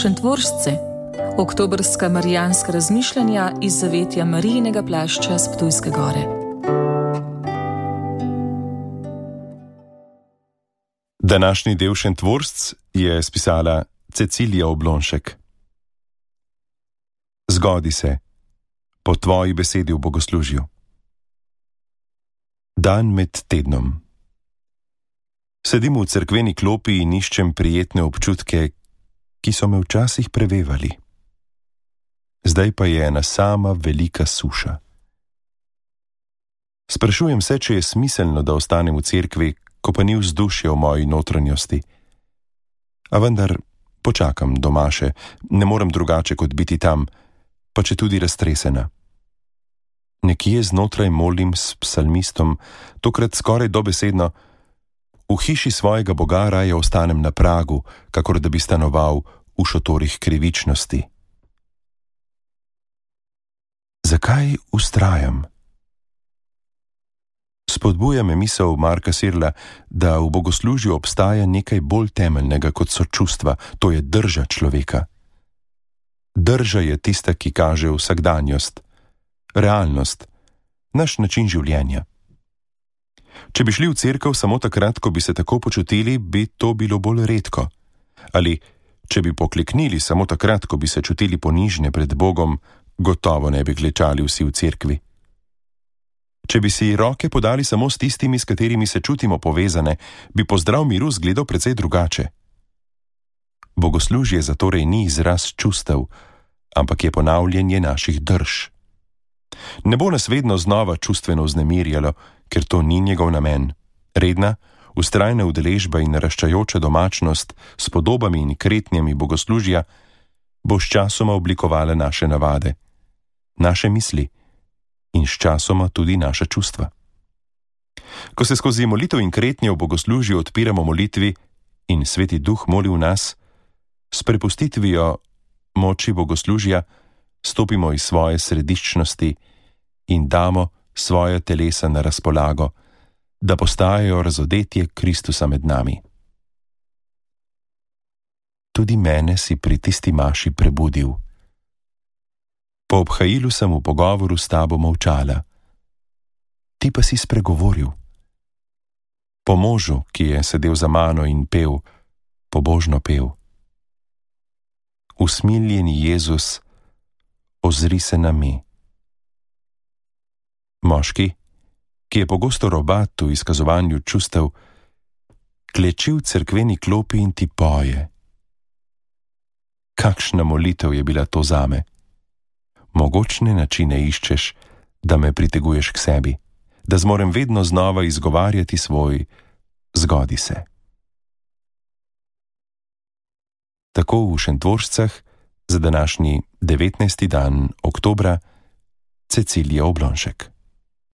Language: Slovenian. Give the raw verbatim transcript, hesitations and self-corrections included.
Šentvoržci, oktobrska marijanska razmišljanja iz zavetja Marijinega plašča s Ptujske gore. Današnji del Šentvoržc je spisala Cecilija Oblonšek. Zgodi se, po tvoji besedi v bogoslužju. Dan med tednom. Sedim v cerkveni klopi in iščem prijetne občutke, ki so me včasih prevevali. Zdaj pa je ena sama velika suša. Sprašujem se, če je smiselno, da ostanem v cerkvi, ko pa ni vzdušja v moji notranjosti. A vendar počakam do maše, ne morem drugače kot biti tam, pa če tudi raztresena. Nekje znotraj molim s psalmistom, tokrat skoraj dobesedno: v hiši svojega Boga raje ostanem na pragu, kakor da bi stanoval v šotorih krivičnosti. Zakaj vztrajam? Spodbuja me misel Marka Sirla, da v bogoslužju obstaja nekaj bolj temeljnega kot so čustva, to je drža človeka. Drža je tista, ki kaže vsakdanjost, realnost, naš način življenja. Če bi šli v cerkev samo takrat, ko bi se tako počutili, bi to bilo bolj redko. Ali če bi pokleknili samo takrat, ko bi se čutili ponižne pred Bogom, gotovo ne bi klečali vsi v cerkvi. Če bi si roke podali samo s tistimi, s katerimi se čutimo povezane, bi pozdrav miru zgledal precej drugače. Bogoslužje zatorej ni izraz čustev, ampak je ponavljanje naših drž. Ne bo nas vedno znova čustveno vznemirjalo, ker to ni njegov namen. Redna, vztrajna udeležba in naraščajoča domačnost s podobami in kretnjami bogoslužja bo sčasoma oblikovala naše navade, naše misli in sčasoma tudi naša čustva. Ko se skozi molitev in kretnje v bogoslužju odpiramo molitvi in Sveti Duh moli v nas, s prepustitvijo moči bogoslužja stopimo iz svoje središčnosti in damo svoje telesa na razpolago, da postajajo razodetje Kristusa med nami. Tudi mene si pri tisti maši prebudil. Po obhajilu sem v pogovoru s tabo molčala. Ti pa si spregovoril. Po možu, ki je sedel za mano in pel, pobožno pel. Usmiljeni Jezus, ozri se na me. Moški, ki je pogosto robat v izkazovanju čustev, kleči v cerkveni klopi in ti poje. Kakšna molitev je bila to zame. Mogočne načine iščeš, da me priteguješ k sebi, da zmorem vedno znova izgovarjati svoj zgodi se. Tako v Šentvoržcah za današnji devetnajsti dan oktobra Cecilija Oblonšek.